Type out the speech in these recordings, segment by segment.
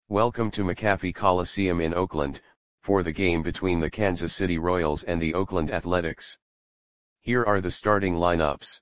Welcome to McAfee Coliseum in Oakland, for the game between the Kansas City Royals and the Oakland Athletics. Here are the starting lineups.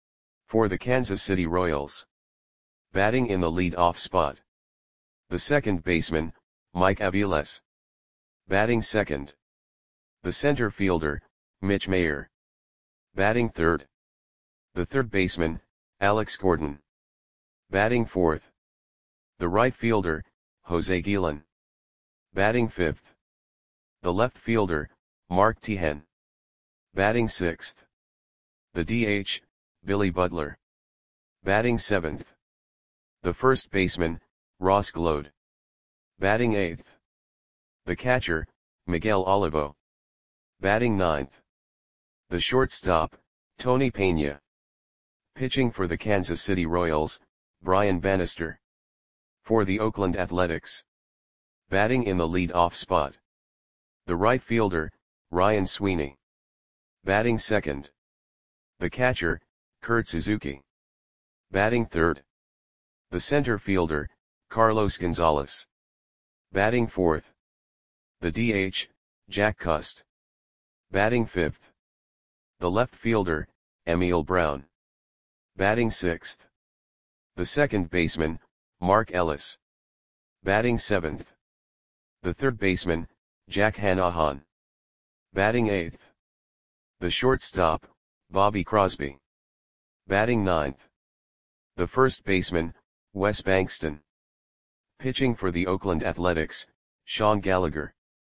For the Kansas City Royals. Batting in the lead-off spot. The second baseman, Mike Aviles. Batting second. The center fielder, Mitch Mayer. Batting third. The third baseman, Alex Gordon. Batting fourth. The right fielder, Jose Guillen. Batting fifth. The left fielder, Mark Teahen. Batting sixth. The DH, Billy Butler. Batting seventh. The first baseman, Ross Gload. Batting eighth. The catcher, Miguel Olivo. Batting ninth. The shortstop, Tony Peña. Pitching for the Kansas City Royals, Brian Bannister. For the Oakland Athletics. Batting in the lead-off spot. The right fielder, Ryan Sweeney. Batting second. The catcher, Kurt Suzuki. Batting third. The center fielder, Carlos Gonzalez. Batting fourth. The DH, Jack Cust. Batting fifth. The left fielder, Emil Brown. Batting sixth. The second baseman, Mark Ellis. Batting seventh. The third baseman, Jack Hanahan. Batting eighth. The shortstop, Bobby Crosby. Batting ninth. The first baseman, Wes Bankston. Pitching for the Oakland Athletics, Sean Gallagher.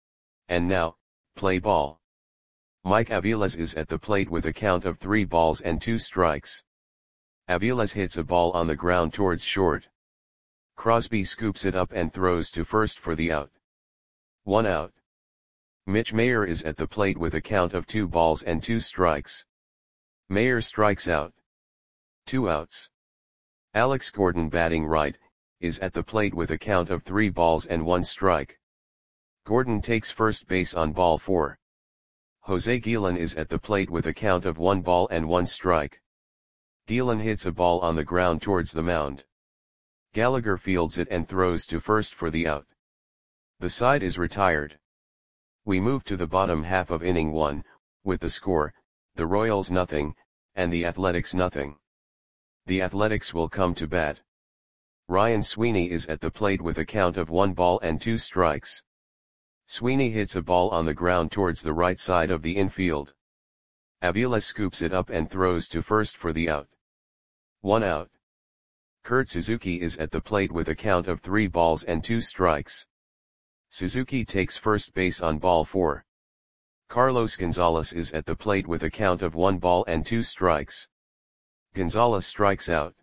And now, play ball. Mike Aviles is at the plate with a count of 3 balls and 2 strikes. Aviles hits a ball on the ground towards short. Crosby scoops it up and throws to first for the out. 1 out. Mitch Mayer is at the plate with a count of 2 balls and 2 strikes. Mayer strikes out. 2 outs. Alex Gordon, batting right, is at the plate with a count of 3 balls and 1 strike. Gordon takes first base on ball 4. Jose Guillen is at the plate with a count of 1 ball and 1 strike. Guillen hits a ball on the ground towards the mound. Gallagher fields it and throws to first for the out. The side is retired. We move to the bottom half of inning 1, with the score, the Royals nothing, and the Athletics nothing. The Athletics will come to bat. Ryan Sweeney is at the plate with a count of 1 ball and 2 strikes. Sweeney hits a ball on the ground towards the right side of the infield. Aviles scoops it up and throws to first for the out. 1 out. Kurt Suzuki is at the plate with a count of 3 balls and 2 strikes. Suzuki takes first base on ball 4. Carlos Gonzalez is at the plate with a count of 1 ball and 2 strikes. Gonzalez strikes out.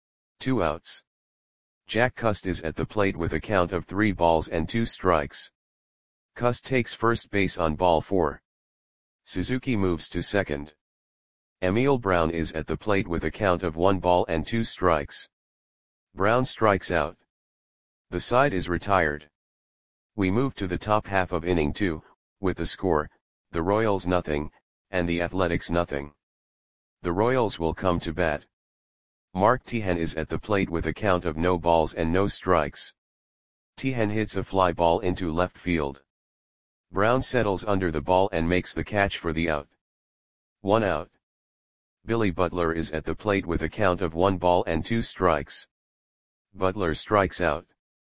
2 outs. Jack Cust is at the plate with a count of 3 balls and 2 strikes. Cust takes first base on ball 4. Suzuki moves to second. Emil Brown is at the plate with a count of 1 ball and 2 strikes. Brown strikes out. The side is retired. We move to the top half of inning 2, with the score, the Royals nothing, and the Athletics nothing. The Royals will come to bat. Mark Teahen is at the plate with a count of no balls and no strikes. Teahen hits a fly ball into left field. Brown settles under the ball and makes the catch for the out. 1 out. Billy Butler is at the plate with a count of 1 ball and 2 strikes. Butler strikes out.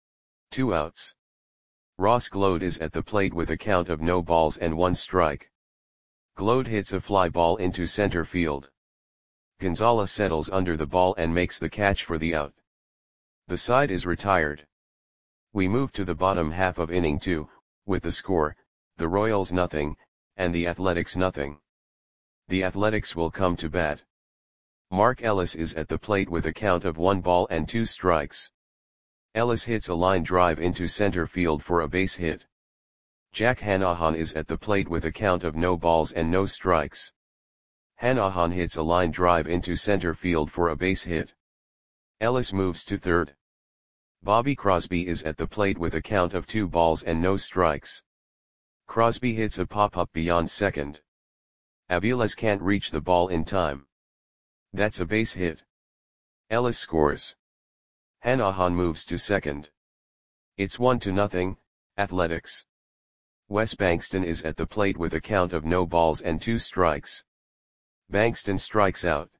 2 outs. Ross Gload is at the plate with a count of no balls and 1 strike. Gload hits a fly ball into center field. Gonzalez settles under the ball and makes the catch for the out. The side is retired. We move to the bottom half of inning 2, with the score, the Royals nothing, and the Athletics nothing. The Athletics will come to bat. Mark Ellis is at the plate with a count of 1 ball and 2 strikes. Ellis hits a line drive into center field for a base hit. Jack Hanahan is at the plate with a count of no balls and no strikes. Hanahan hits a line drive into center field for a base hit. Ellis moves to third. Bobby Crosby is at the plate with a count of 2 balls and no strikes. Crosby hits a pop-up beyond second. Aviles can't reach the ball in time. That's a base hit. Ellis scores. Hanahan moves to second. It's 1-0, Athletics. Wes Bankston is at the plate with a count of no balls and 2 strikes. Bankston strikes out.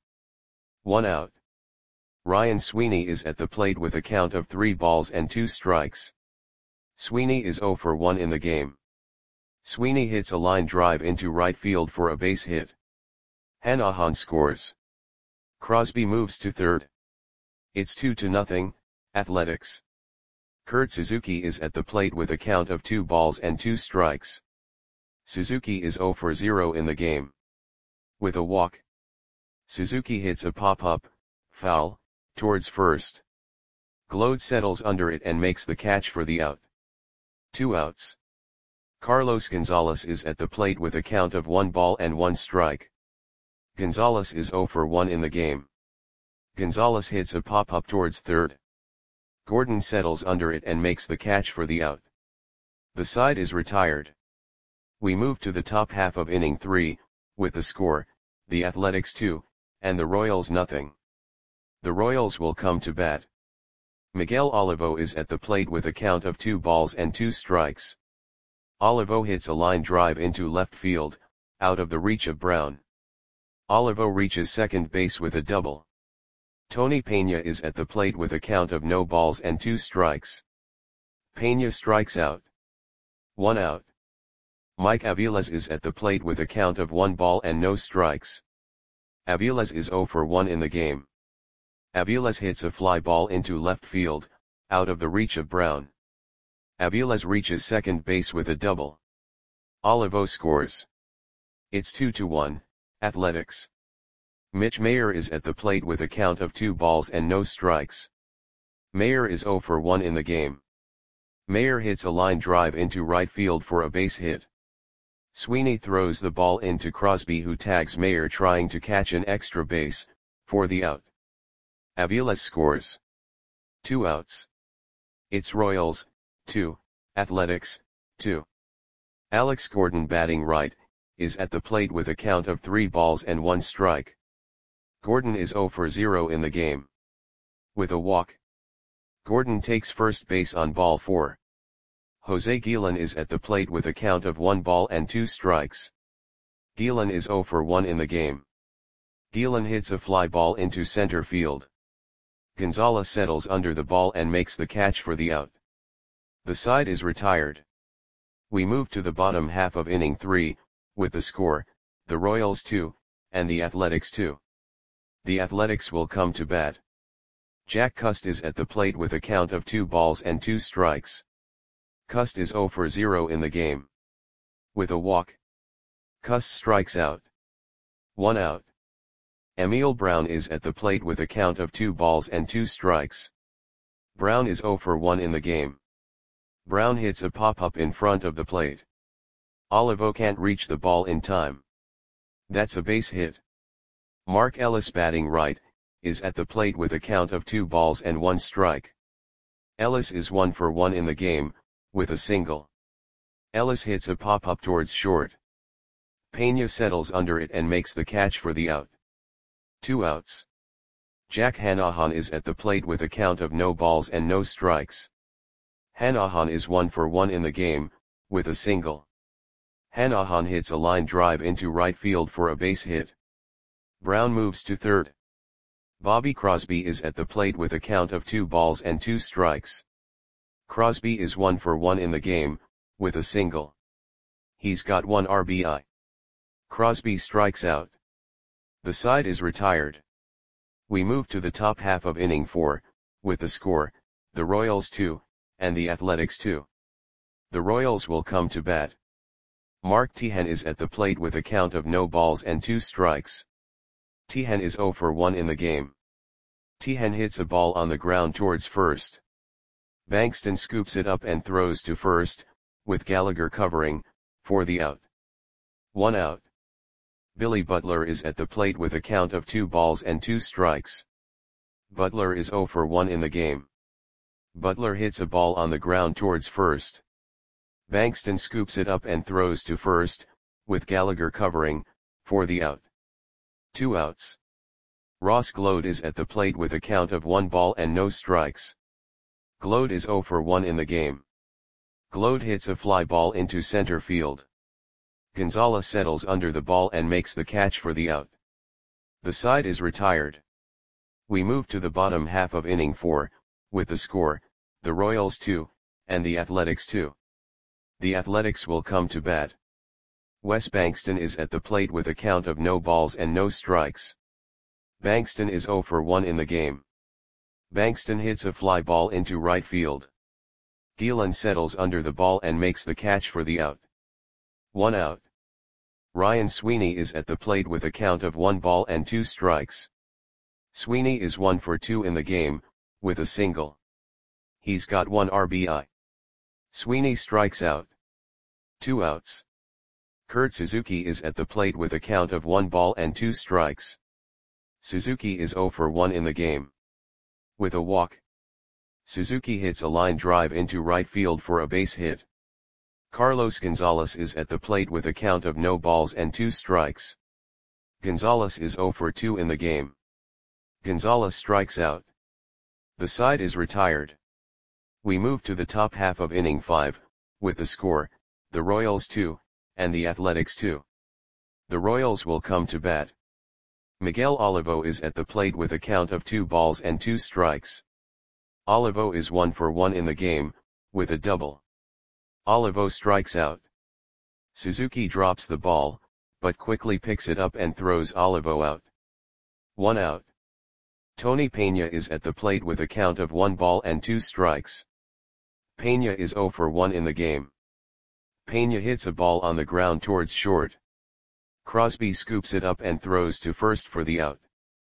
1 out. Ryan Sweeney is at the plate with a count of 3 balls and 2 strikes. Sweeney is 0 for 1 in the game. Sweeney hits a line drive into right field for a base hit. Hanahan scores. Crosby moves to third. It's 2-0, Athletics. Kurt Suzuki is at the plate with a count of 2 balls and 2 strikes. Suzuki is 0 for 0 in the game. With a walk, Suzuki hits a pop-up, foul, towards first. Gload settles under it and makes the catch for the out. 2 outs. Carlos Gonzalez is at the plate with a count of 1 ball and 1 strike. Gonzalez is 0 for 1 in the game. Gonzalez hits a pop-up towards third. Gordon settles under it and makes the catch for the out. The side is retired. We move to the top half of inning 3, with the score, the Athletics 2, and the Royals nothing. The Royals will come to bat. Miguel Olivo is at the plate with a count of 2 balls and 2 strikes. Olivo hits a line drive into left field, out of the reach of Brown. Olivo reaches second base with a double. Tony Peña is at the plate with a count of no balls and 2 strikes. Peña strikes out. 1 out. Mike Aviles is at the plate with a count of 1 ball and no strikes. Aviles is 0 for 1 in the game. Aviles hits a fly ball into left field, out of the reach of Brown. Aviles reaches second base with a double. Olivo scores. It's 2-1, Athletics. Mitch Mayer is at the plate with a count of 2 balls and no strikes. Mayer is 0 for 1 in the game. Mayer hits a line drive into right field for a base hit. Sweeney throws the ball into Crosby, who tags Mayer trying to catch an extra base, for the out. Aviles scores. 2 outs. It's Royals, 2, Athletics, 2. Alex Gordon, batting right, is at the plate with a count of 3 balls and 1 strike. Gordon is 0 for 0 in the game. With a walk, Gordon takes first base on ball 4. Jose Guillen is at the plate with a count of 1 ball and 2 strikes. Guillen is 0 for 1 in the game. Guillen hits a fly ball into center field. Gonzalez settles under the ball and makes the catch for the out. The side is retired. We move to the bottom half of inning 3, with the score, the Royals 2, and the Athletics 2. The Athletics will come to bat. Jack Cust is at the plate with a count of 2 balls and 2 strikes. Cust is 0 for 0 in the game. With a walk, Cust strikes out. 1 out. Emil Brown is at the plate with a count of 2 balls and 2 strikes. Brown is 0 for 1 in the game. Brown hits a pop-up in front of the plate. Olivo can't reach the ball in time. That's a base hit. Mark Ellis, batting right, is at the plate with a count of 2 balls and 1 strike. Ellis is 1 for 1 in the game, with a single. Ellis hits a pop-up towards short. Peña settles under it and makes the catch for the out. 2 outs. Jack Hanahan is at the plate with a count of no balls and no strikes. Hanahan is 1 for 1 in the game, with a single. Hanahan hits a line drive into right field for a base hit. Brown moves to third. Bobby Crosby is at the plate with a count of 2 balls and 2 strikes. Crosby is 1 for 1 in the game, with a single. He's got 1 RBI. Crosby strikes out. The side is retired. We move to the top half of inning 4, with the score, the Royals 2, and the Athletics 2. The Royals will come to bat. Mark Teahen is at the plate with a count of no balls and 2 strikes. Teahen is 0 for 1 in the game. Teahen hits a ball on the ground towards first. Bankston scoops it up and throws to first, with Gallagher covering, for the out. 1 out. Billy Butler is at the plate with a count of 2 balls and 2 strikes. Butler is 0 for 1 in the game. Butler hits a ball on the ground towards first. Bankston scoops it up and throws to first, with Gallagher covering, for the out. 2 outs. Ross Gload is at the plate with a count of 1 ball and no strikes. Glode is 0 for 1 in the game. Glode hits a fly ball into center field. Gonzalez settles under the ball and makes the catch for the out. The side is retired. We move to the bottom half of inning 4, with the score, the Royals 2, and the Athletics 2. The Athletics will come to bat. Wes Bankston is at the plate with a count of no balls and no strikes. Bankston is 0 for 1 in the game. Bankston hits a fly ball into right field. Gielan settles under the ball and makes the catch for the out. 1 out. Ryan Sweeney is at the plate with a count of 1 ball and 2 strikes. Sweeney is 1 for 2 in the game, with a single. He's got 1 RBI. Sweeney strikes out. 2 outs. Kurt Suzuki is at the plate with a count of 1 ball and 2 strikes. Suzuki is 0 for 1 in the game. With a walk. Suzuki hits a line drive into right field for a base hit. Carlos Gonzalez is at the plate with a count of no balls and 2 strikes. Gonzalez is 0 for 2 in the game. Gonzalez strikes out. The side is retired. We move to the top half of inning 5, with the score, the Royals 2, and the Athletics 2. The Royals will come to bat. Miguel Olivo is at the plate with a count of 2 balls and 2 strikes. Olivo is 1 for 1 in the game, with a double. Olivo strikes out. Suzuki drops the ball, but quickly picks it up and throws Olivo out. 1 out. Tony Pena is at the plate with a count of 1 ball and 2 strikes. Pena is 0 for 1 in the game. Pena hits a ball on the ground towards short. Crosby scoops it up and throws to first for the out.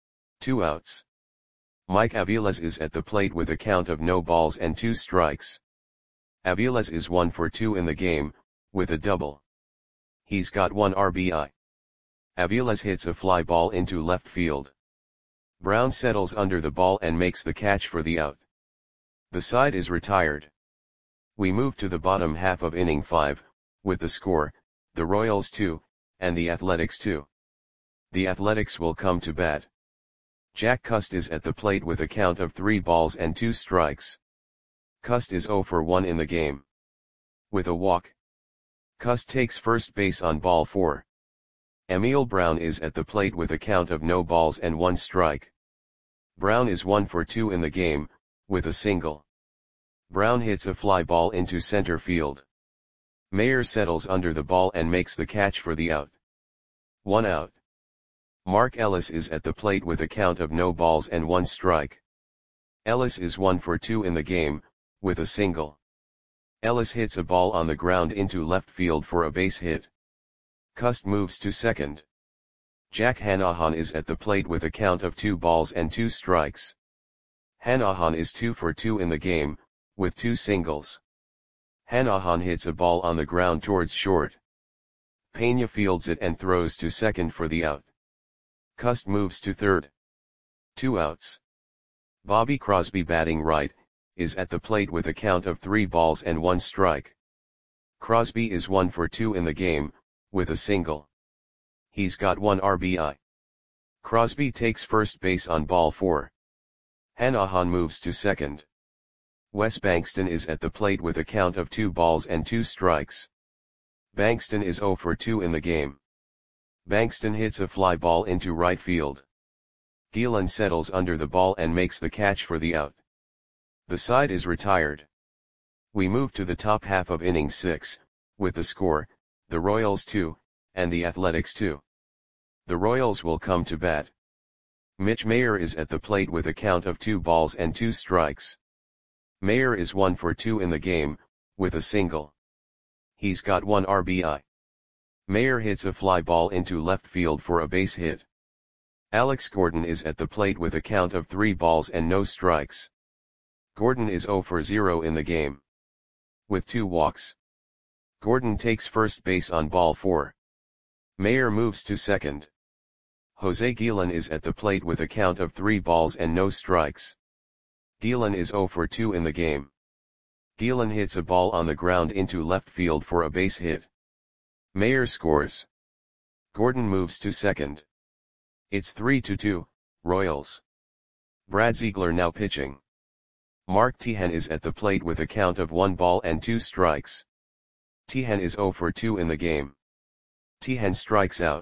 2 outs. Mike Aviles is at the plate with a count of no balls and 2 strikes. Aviles is 1 for 2 in the game, with a double. He's got 1 RBI. Aviles hits a fly ball into left field. Brown settles under the ball and makes the catch for the out. The side is retired. We move to the bottom half of inning 5, with the score, the Royals 2, and the Athletics 2. The Athletics will come to bat. Jack Cust is at the plate with a count of 3 balls and 2 strikes. Cust is 0 for 1 in the game. With a walk. Cust takes first base on ball 4. Emil Brown is at the plate with a count of no balls and 1 strike. Brown is 1 for 2 in the game, with a single. Brown hits a fly ball into center field. Mayer settles under the ball and makes the catch for the out. 1 out. Mark Ellis is at the plate with a count of no balls and 1 strike. Ellis is 1 for 2 in the game, with a single. Ellis hits a ball on the ground into left field for a base hit. Cust moves to second. Jack Hanahan is at the plate with a count of 2 balls and 2 strikes. Hanahan is 2 for 2 in the game, with 2 singles. Hanahan hits a ball on the ground towards short. Pena fields it and throws to second for the out. Cust moves to third. 2 outs. Bobby Crosby, batting right, is at the plate with a count of 3 balls and 1 strike. Crosby is 1 for 2 in the game, with a single. He's got 1 RBI. Crosby takes first base on ball 4. Hanahan moves to second. Wes Bankston is at the plate with a count of 2 balls and 2 strikes. Bankston is 0 for 2 in the game. Bankston hits a fly ball into right field. Gielan settles under the ball and makes the catch for the out. The side is retired. We move to the top half of inning 6, with the score, the Royals 2, and the Athletics 2. The Royals will come to bat. Mitch Mayer is at the plate with a count of 2 balls and 2 strikes. Mayer is 1 for 2 in the game, with a single. He's got 1 RBI. Mayer hits a fly ball into left field for a base hit. Alex Gordon is at the plate with a count of 3 balls and no strikes. Gordon is 0 for 0 in the game. With 2 walks. Gordon takes first base on ball 4. Mayer moves to second. Jose Gielan is at the plate with a count of 3 balls and no strikes. Gielan is 0 for 2 in the game. Gielan hits a ball on the ground into left field for a base hit. Mayer scores. Gordon moves to second. It's 3-2, Royals. Brad Ziegler now pitching. Mark Tehan is at the plate with a count of 1 ball and 2 strikes. Tehan is 0 for 2 in the game. Tehan strikes out.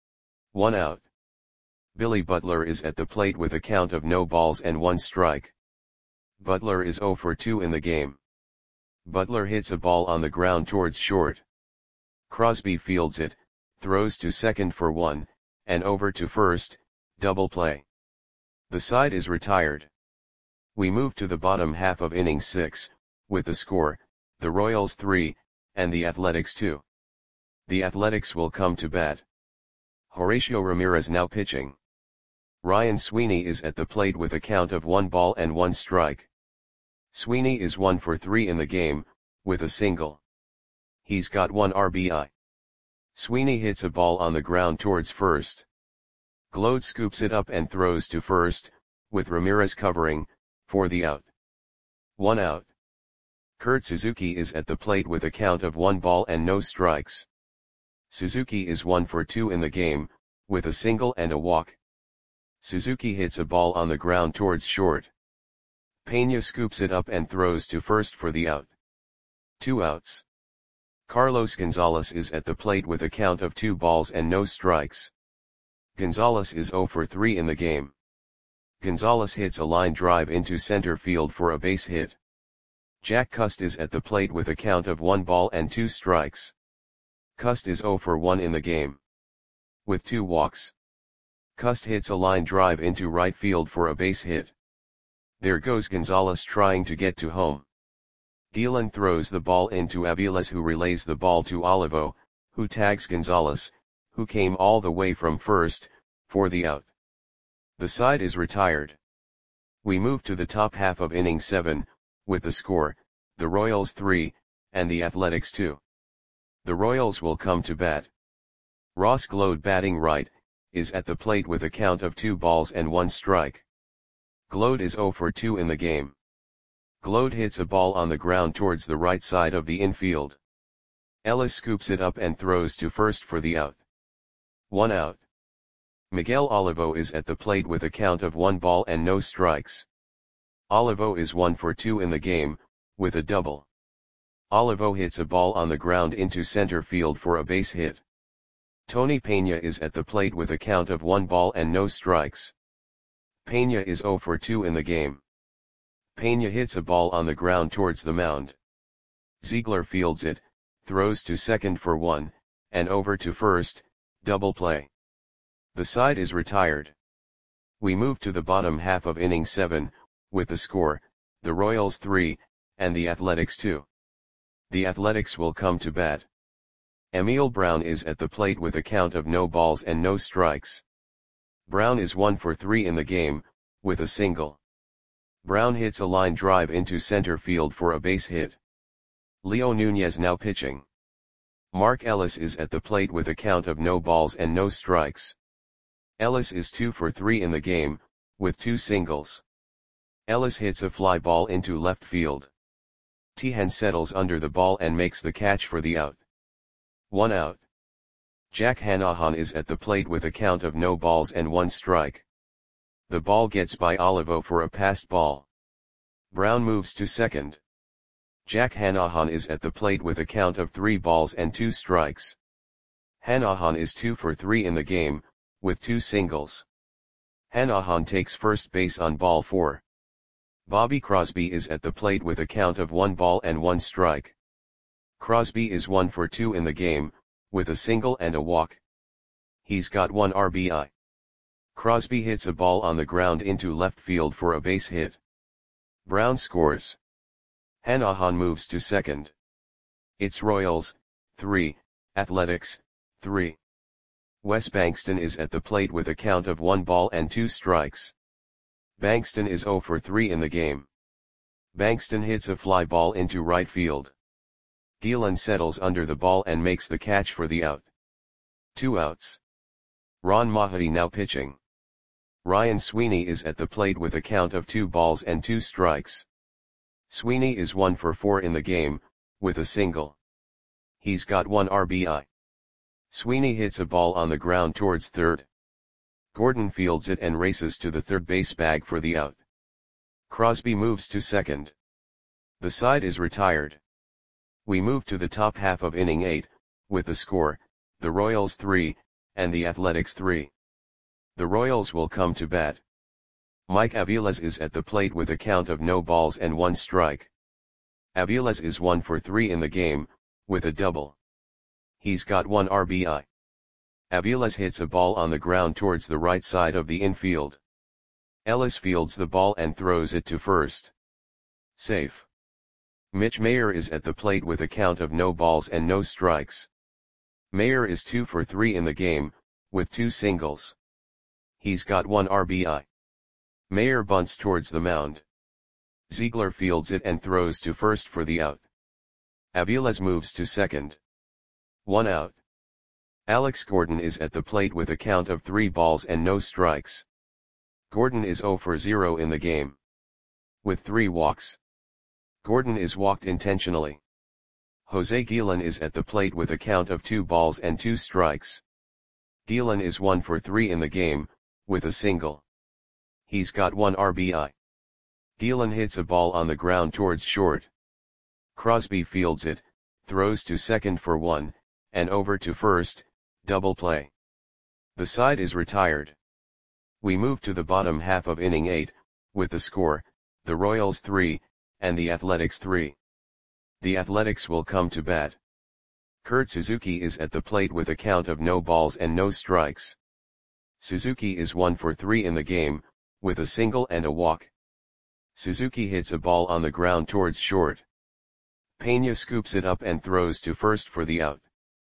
1 out. Billy Butler is at the plate with a count of no balls and 1 strike. Butler is 0 for 2 in the game. Butler hits a ball on the ground towards short. Crosby fields it, throws to second for 1, and over to first, double play. The side is retired. We move to the bottom half of inning 6, with the score, the Royals 3, and the Athletics 2. The Athletics will come to bat. Horacio Ramirez now pitching. Ryan Sweeney is at the plate with a count of 1 ball and 1 strike. Sweeney is 1 for 3 in the game, with a single. He's got 1 RBI. Sweeney hits a ball on the ground towards first. Glode scoops it up and throws to first, with Ramirez covering, for the out. 1 out. Kurt Suzuki is at the plate with a count of 1 ball and no strikes. Suzuki is 1 for 2 in the game, with a single and a walk. Suzuki hits a ball on the ground towards short. Pena scoops it up and throws to first for the out. 2 outs. Carlos Gonzalez is at the plate with a count of 2 balls and no strikes. Gonzalez is 0 for 3 in the game. Gonzalez hits a line drive into center field for a base hit. Jack Cust is at the plate with a count of 1 ball and 2 strikes. Cust is 0 for 1 in the game. With 2 walks. Cust hits a line drive into right field for a base hit. There goes Gonzalez trying to get to home. Gillen throws the ball into Aviles, who relays the ball to Olivo, who tags Gonzalez, who came all the way from first, for the out. The side is retired. We move to the top half of inning 7, with the score, the Royals 3, and the Athletics 2. The Royals will come to bat. Ross Glode, batting right, is at the plate with a count of 2 balls and 1 strike. Glode is 0 for 2 in the game. Glode hits a ball on the ground towards the right side of the infield. Ellis scoops it up and throws to first for the out. 1 out. Miguel Olivo is at the plate with a count of 1 ball and no strikes. Olivo is 1 for 2 in the game, with a double. Olivo hits a ball on the ground into center field for a base hit. Tony Pena is at the plate with a count of 1 ball and no strikes. Pena is 0 for 2 in the game. Pena hits a ball on the ground towards the mound. Ziegler fields it, throws to second for 1, and over to first, double play. The side is retired. We move to the bottom half of inning 7, with the score, the Royals 3, and the Athletics 2. The Athletics will come to bat. Emil Brown is at the plate with a count of no balls and no strikes. Brown is 1 for 3 in the game, with a single. Brown hits a line drive into center field for a base hit. Leo Nunez now pitching. Mark Ellis is at the plate with a count of no balls and no strikes. Ellis is 2 for 3 in the game, with 2 singles. Ellis hits a fly ball into left field. Tehan settles under the ball and makes the catch for the out. 1 out. Jack Hanahan is at the plate with a count of no balls and 1 strike. The ball gets by Olivo for a passed ball. Brown moves to second. Jack Hanahan is at the plate with a count of 3 balls and 2 strikes. Hanahan is 2 for 3 in the game, with 2 singles. Hanahan takes first base on ball 4. Bobby Crosby is at the plate with a count of 1 ball and 1 strike. Crosby is 1 for 2 in the game, with a single and a walk. He's got 1 RBI. Crosby hits a ball on the ground into left field for a base hit. Brown scores. Hanahan moves to second. It's Royals, 3, Athletics, 3. Wes Bankston is at the plate with a count of 1 ball and 2 strikes. Bankston is 0 for 3 in the game. Bankston hits a fly ball into right field. Gillen settles under the ball and makes the catch for the out. 2 outs. Ron Mahaty now pitching. Ryan Sweeney is at the plate with a count of 2 balls and 2 strikes. Sweeney is 1 for 4 in the game, with a single. He's got 1 RBI. Sweeney hits a ball on the ground towards third. Gordon fields it and races to the third base bag for the out. Crosby moves to second. The side is retired. We move to the top half of inning 8, with the score, the Royals 3, and the Athletics 3. The Royals will come to bat. Mike Aviles is at the plate with a count of no balls and 1 strike. Aviles is 1 for 3 in the game, with a double. He's got 1 RBI. Aviles hits a ball on the ground towards the right side of the infield. Ellis fields the ball and throws it to first. Safe. Mitch Mayer is at the plate with a count of no balls and no strikes. Mayer is 2 for 3 in the game, with 2 singles. He's got 1 RBI. Mayer bunts towards the mound. Ziegler fields it and throws to first for the out. Aviles moves to second. 1 out. Alex Gordon is at the plate with a count of 3 balls and no strikes. Gordon is 0 for 0 in the game, with 3 walks. Gordon is walked intentionally. Jose Guillen is at the plate with a count of 2 balls and 2 strikes. Guillen is 1 for 3 in the game, with a single. He's got 1 RBI. Guillen hits a ball on the ground towards short. Crosby fields it, throws to second for 1, and over to first, double play. The side is retired. We move to the bottom half of inning 8, with the score, the Royals 3, and the Athletics 3. The Athletics will come to bat. Kurt Suzuki is at the plate with a count of no balls and no strikes. Suzuki is 1 for 3 in the game, with a single and a walk. Suzuki hits a ball on the ground towards short. Pena scoops it up and throws to first for the out.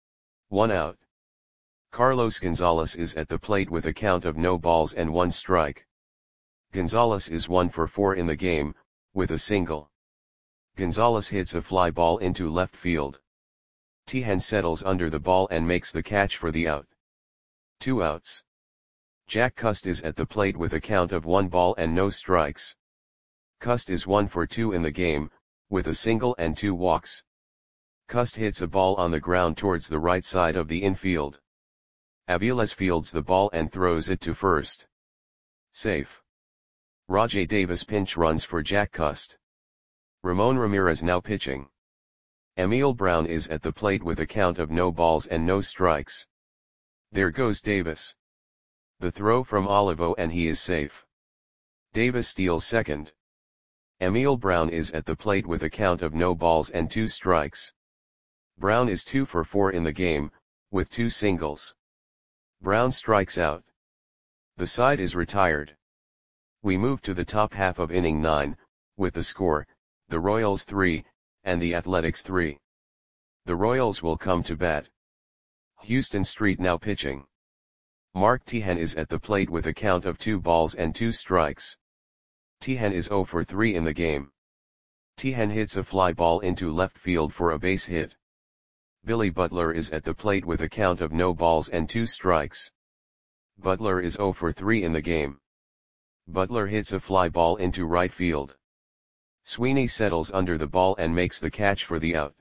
1 out. Carlos Gonzalez is at the plate with a count of no balls and 1 strike. Gonzalez is 1 for 4 in the game, with a single. Gonzalez hits a fly ball into left field. Tejan settles under the ball and makes the catch for the out. 2 outs. Jack Cust is at the plate with a count of 1 ball and no strikes. Cust is 1 for 2 in the game, with a single and 2 walks. Cust hits a ball on the ground towards the right side of the infield. Aviles fields the ball and throws it to first. Safe. Rajai Davis pinch runs for Jack Cust. Ramon Ramirez now pitching. Emil Brown is at the plate with a count of no balls and no strikes. There goes Davis. The throw from Olivo and he is safe. Davis steals second. Emil Brown is at the plate with a count of no balls and 2 strikes. Brown is 2 for 4 in the game, with 2 singles. Brown strikes out. The side is retired. We move to the top half of inning 9, with the score, the Royals 3, and the Athletics 3. The Royals will come to bat. Houston Street now pitching. Mark Tejan is at the plate with a count of 2 balls and 2 strikes. Tejan is 0 for 3 in the game. Tejan hits a fly ball into left field for a base hit. Billy Butler is at the plate with a count of no balls and 2 strikes. Butler is 0 for 3 in the game. Butler hits a fly ball into right field. Sweeney settles under the ball and makes the catch for the out.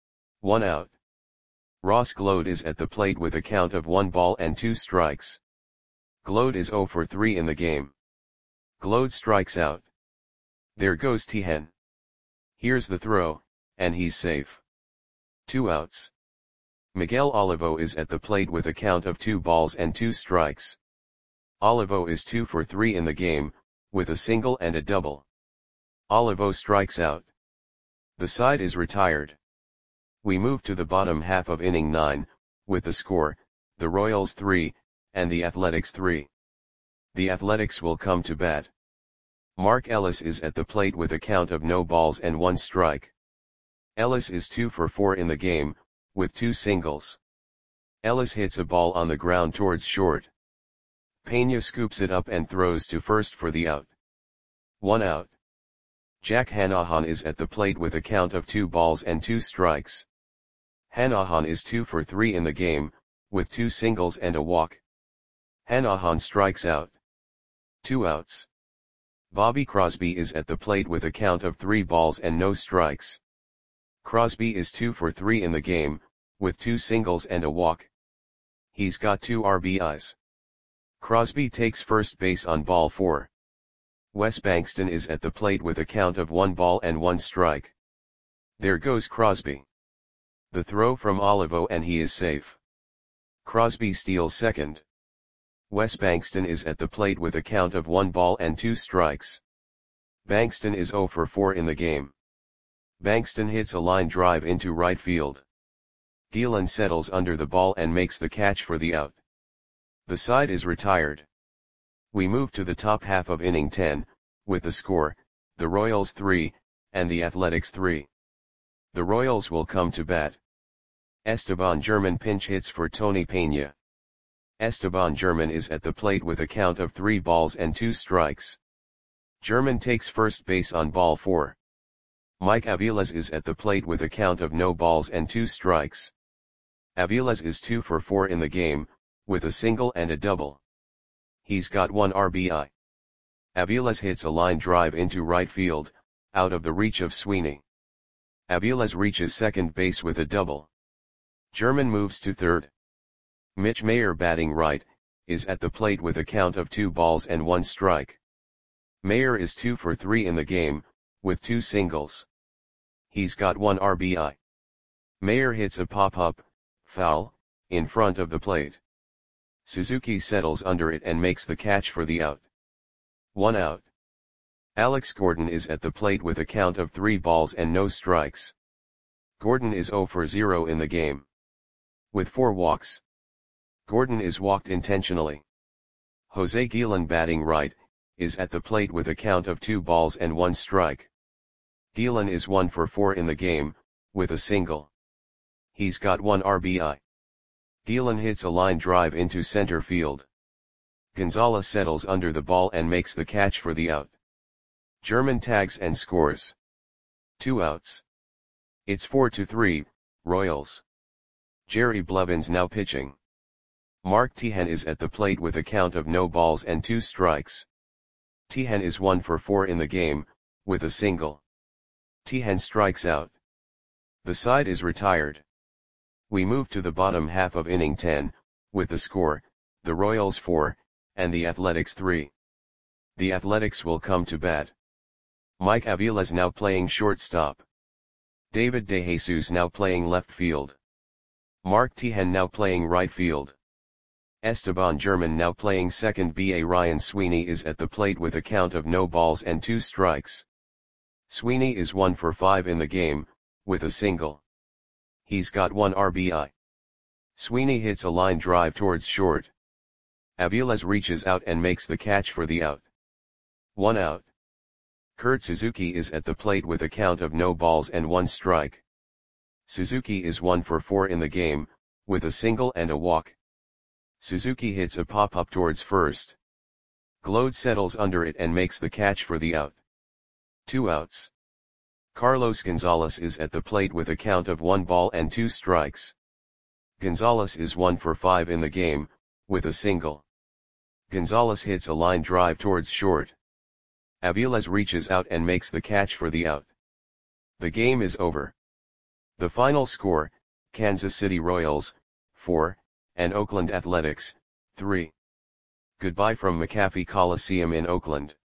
1 out. Ross Gload is at the plate with a count of 1 ball and 2 strikes. Gload is 0 for 3 in the game. Gload strikes out. There goes Tejan. Here's the throw, and he's safe. 2 outs. Miguel Olivo is at the plate with a count of 2 balls and 2 strikes. Olivo is 2 for 3 in the game, with a single and a double. Olivo strikes out. The side is retired. We move to the bottom half of inning 9, with the score, the Royals 3, and the Athletics 3. The Athletics will come to bat. Mark Ellis is at the plate with a count of no balls and 1 strike. Ellis is 2 for 4 in the game, with 2 singles. Ellis hits a ball on the ground towards short. Pena scoops it up and throws to first for the out. 1 out. Jack Hanahan is at the plate with a count of 2 balls and 2 strikes. Hanahan is 2 for 3 in the game, with 2 singles and a walk. Hanahan strikes out. 2 outs. Bobby Crosby is at the plate with a count of 3 balls and no strikes. Crosby is 2 for 3 in the game, with 2 singles and a walk. He's got 2 RBIs. Crosby takes first base on ball 4. Wes Bankston is at the plate with a count of 1 ball and 1 strike. There goes Crosby. The throw from Olivo and he is safe. Crosby steals second. Wes Bankston is at the plate with a count of 1 ball and 2 strikes. Bankston is 0 for 4 in the game. Bankston hits a line drive into right field. Gielan settles under the ball and makes the catch for the out. The side is retired. We move to the top half of inning 10, with the score, the Royals 3, and the Athletics 3. The Royals will come to bat. Esteban German pinch hits for Tony Peña. Esteban German is at the plate with a count of 3 balls and 2 strikes. German takes first base on ball 4. Mike Aviles is at the plate with a count of no balls and 2 strikes. Aviles is 2 for 4 in the game, with a single and a double. He's got 1 RBI. Aviles hits a line drive into right field, out of the reach of Sweeney. Aviles reaches second base with a double. German moves to third. Mitch Mayer, batting right, is at the plate with a count of 2 balls and 1 strike. Mayer is 2 for 3 in the game, with 2 singles. He's got 1 RBI. Mayer hits a pop-up, foul, in front of the plate. Suzuki settles under it and makes the catch for the out. 1 out. Alex Gordon is at the plate with a count of 3 balls and no strikes. Gordon is 0 for 0 in the game. With 4 walks. Gordon is walked intentionally. Jose Gielan, batting right, is at the plate with a count of 2 balls and 1 strike. Gielan is 1 for 4 in the game, with a single. He's got 1 RBI. Gielan hits a line drive into center field. Gonzalez settles under the ball and makes the catch for the out. German tags and scores. 2 outs. It's 4-3, Royals. Jerry Blevins now pitching. Mark Teahen is at the plate with a count of no balls and 2 strikes. Teahen is 1 for 4 in the game, with a single. Teahen strikes out. The side is retired. We move to the bottom half of inning 10, with the score, the Royals 4, and the Athletics 3. The Athletics will come to bat. Mike Aviles now playing shortstop. David DeJesus now playing left field. Mark Teahen now playing right field. Esteban German now playing second. Ryan Sweeney is at the plate with a count of no balls and 2 strikes. Sweeney is 1 for 5 in the game, with a single. He's got 1 RBI. Sweeney hits a line drive towards short. Aviles reaches out and makes the catch for the out. 1 out. Kurt Suzuki is at the plate with a count of no balls and 1 strike. Suzuki is 1 for 4 in the game, with a single and a walk. Suzuki hits a pop-up towards first. Glode settles under it and makes the catch for the out. 2 outs. Carlos Gonzalez is at the plate with a count of 1 ball and 2 strikes. Gonzalez is 1 for 5 in the game, with a single. Gonzalez hits a line drive towards short. Aviles reaches out and makes the catch for the out. The game is over. The final score, Kansas City Royals, 4, and Oakland Athletics, 3. Goodbye from McAfee Coliseum in Oakland.